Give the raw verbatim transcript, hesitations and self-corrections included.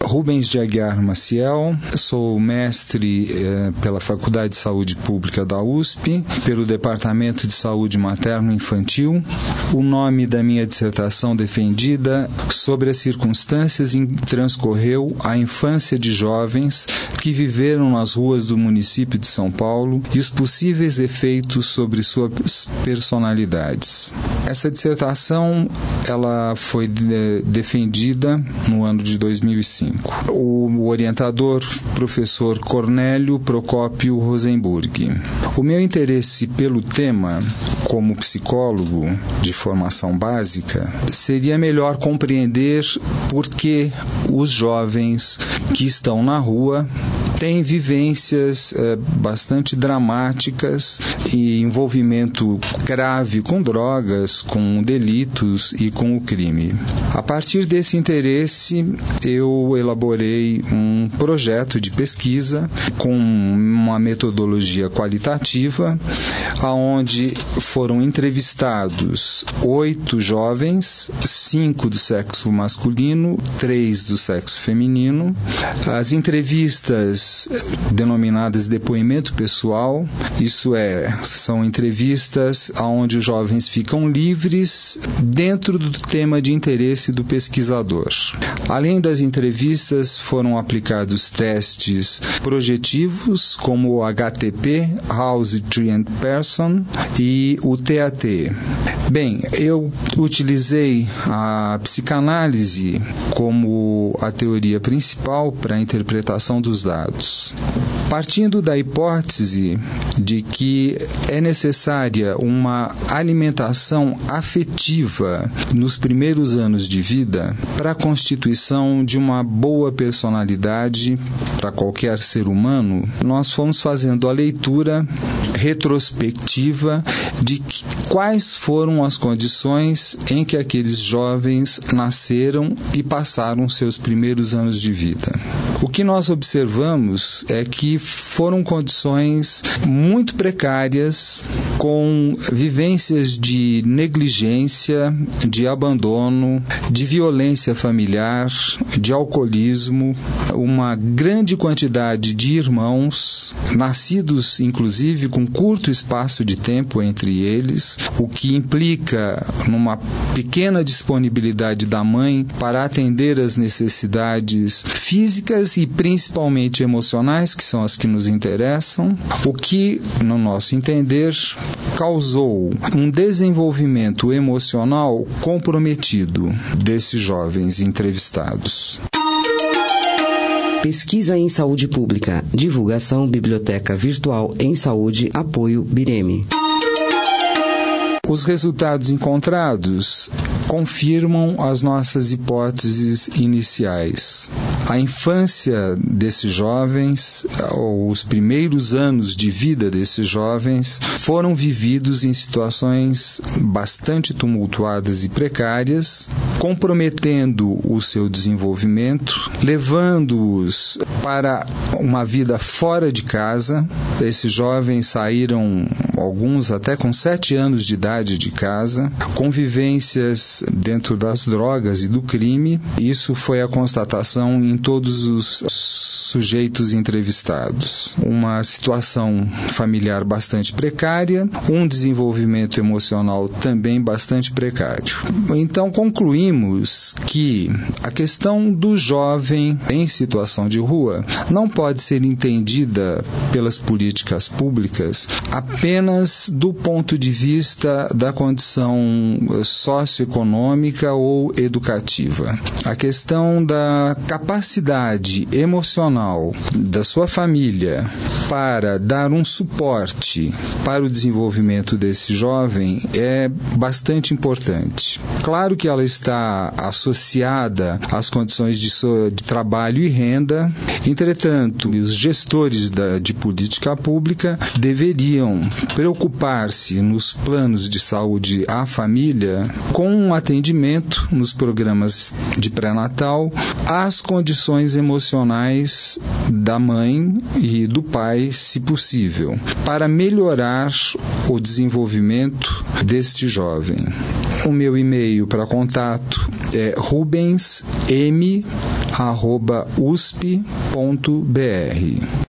Rubens de Aguiar Maciel, sou mestre eh, pela Faculdade de Saúde Pública da U S P, pelo Departamento de Saúde Materno-Infantil. O nome da minha dissertação defendida sobre as circunstâncias em que transcorreu a infância de jovens que viveram nas ruas do município de São Paulo e os possíveis efeitos sobre suas personalidades. Essa dissertação ela foi de, defendida no ano de dois mil e cinco. O orientador, professor Cornélio Procópio Rosenburg. O meu interesse pelo tema, como psicólogo de formação básica, seria melhor compreender por que os jovens que estão na rua têm vivências eh, bastante dramáticas e envolvimento grave com drogas, com delitos e com o crime. A partir desse interesse, eu elaborei um projeto de pesquisa com uma metodologia qualitativa, onde foram entrevistados oito jovens, cinco do sexo masculino, três do sexo feminino. As entrevistas denominadas depoimento pessoal, isso é, são entrevistas onde os jovens ficam livres dentro do tema de interesse do pesquisador. Além das entrevistas, foram aplicados testes projetivos, como o H T P, House, Tree and Person, e o T A T. Bem, eu utilizei a psicanálise como a teoria principal para a interpretação dos dados. Partindo da hipótese de que é necessária uma alimentação afetiva nos primeiros anos de vida para a constituição de uma boa personalidade para qualquer ser humano, nós fomos fazendo a leitura retrospectiva de que, quais foram as condições em que aqueles jovens nasceram e passaram seus primeiros anos de vida. O que nós observamos é que foram condições muito precárias, com vivências de negligência, de abandono, de violência familiar, de alcoolismo, uma grande quantidade de irmãos, nascidos inclusive com curto espaço de tempo entre eles, o que implica numa pequena disponibilidade da mãe para atender às necessidades físicas e principalmente emocionais, que são as que nos interessam, o que, no nosso entender, causou um desenvolvimento emocional comprometido desses jovens entrevistados. Pesquisa em Saúde Pública. Divulgação Biblioteca Virtual em Saúde. Apoio Bireme. Os resultados encontrados confirmam as nossas hipóteses iniciais. A infância desses jovens, ou os primeiros anos de vida desses jovens, foram vividos em situações bastante tumultuadas e precárias, comprometendo o seu desenvolvimento, levando-os para uma vida fora de casa. Esses jovens saíram, alguns até com sete anos de idade, de casa, convivências dentro das drogas e do crime. Isso foi a constatação em todos os sujeitos entrevistados. Uma situação familiar bastante precária, um desenvolvimento emocional também bastante precário. Então, concluímos que a questão do jovem em situação de rua não pode ser entendida pelas políticas públicas apenas do ponto de vista da condição socioeconômica ou educativa. A questão da capacidade emocional da sua família para dar um suporte para o desenvolvimento desse jovem é bastante importante. Claro que ela está associada às condições de, so, de trabalho e renda, entretanto, os gestores da, de política pública deveriam preocupar-se nos planos de saúde à família com um atendimento nos programas de pré-natal às condições emocionais da mãe e do pai, se possível, para melhorar o desenvolvimento deste jovem. O meu e-mail para contato é rubens m arroba usp ponto br.